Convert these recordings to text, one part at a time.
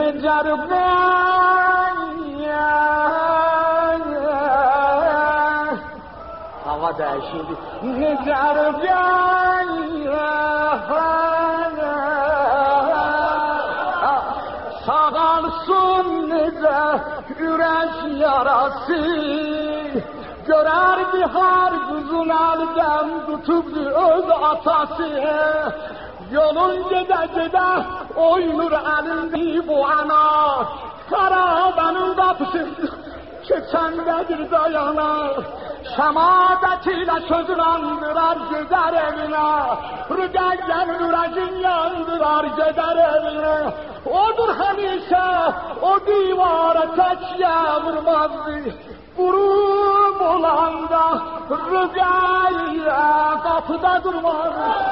Necarım hava değişildi. Necarım sağalsın nece ürək yarası. Görer bihar kızın elden tutubdu öz atası. Yolun gede oynur elinde bu ana. Karabanın kapısı keçendedir dayana. Şemadetiyle sözlandırar gider evine. Rügayyen yüreğin yandırar gider evine. Odur hemişe o divara tekiye vurmazdı. Vurup olanda Rügayye kapıda durmaz.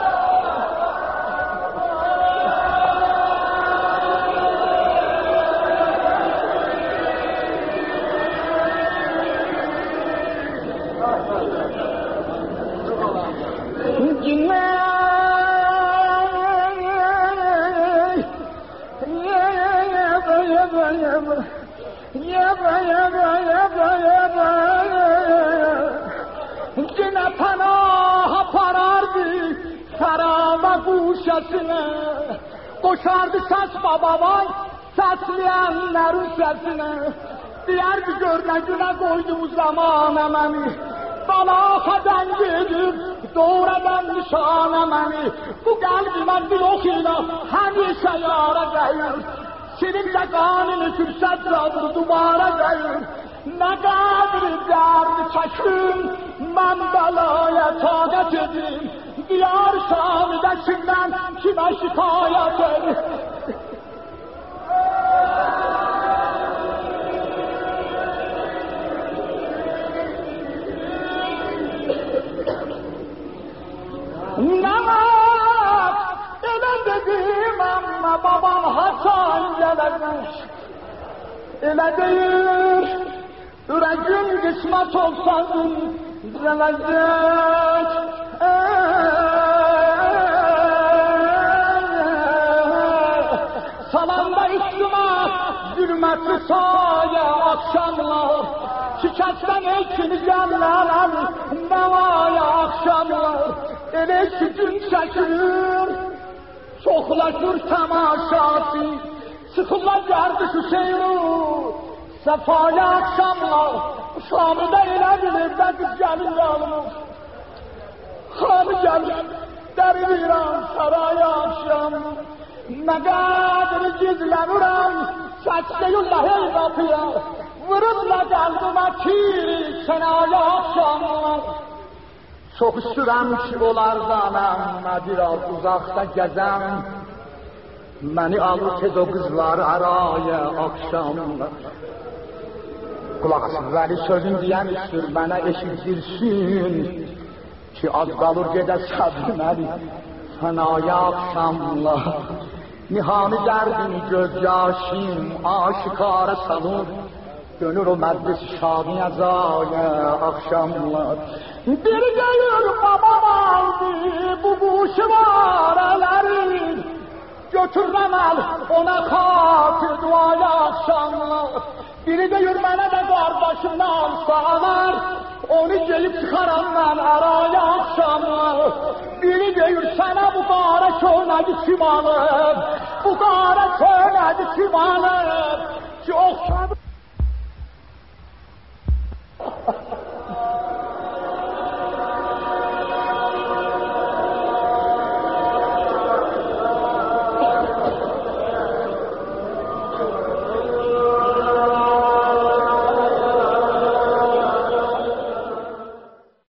Yine panaha parardı sarama kuşasına. Koşardı ses babavan sesleyenlerin sesine. Diğer bir görnecine koyduğu zaman emeni. Balahadan gidip doğradan nişan emeni. Bu kalbime bir okuyla hemişe yara gelir. Seninle kanını fürsat rabı duvara gelir. Ne kadar derdi çekim, ben belaya tağat edeyim. Diyar şamidekinden kime şikayet edeyim. Namaz ele dedim ama babam Hasan gelecek. Ele değil, yüreğim kısmet olsaydım gelecek. Salanda üstüme zulmetli saye akşamlar. Şikayetten ekini yerler nevaya akşamlar. Ele sütün çekilir, çoxlaşır temaşası. Sıkılar gerdi Hüseyin'u, sefaya akşamlar. Şam'da elə bilir de kız gelin yanımız. Hanı gelir, deriviran saraya akşam. Ne kadar gizlenirem, çekseyllah ey kapıya. Vururla kalbime kiri senaya akşamlar. Çok sürəm ki onlardan əmmə biraz uzaqda gəzəm. Məni alır tez o qızlar araya akşamlar. Qulaq asın, vəli sözün deyən üstür mənə eşitdirsin. Ki az qalır gedə səbirməli fənaya akşamlar. Nihani dərdin göz yaşım aşikara salır. Dönür o məclis şadiyə zaya akşamlar. Bir gelir babam aldı bu şıvareleri. Götürürəm el ona xatır duaya akşamlar. Biri deyir mənə də qardaşımdan sağlar. Onu gelip çıxaram mən araya akşamlar. Biri deyir sənə bu qara köynədi kim alır. Bu qara köynədi kim alır. Ki oxşadı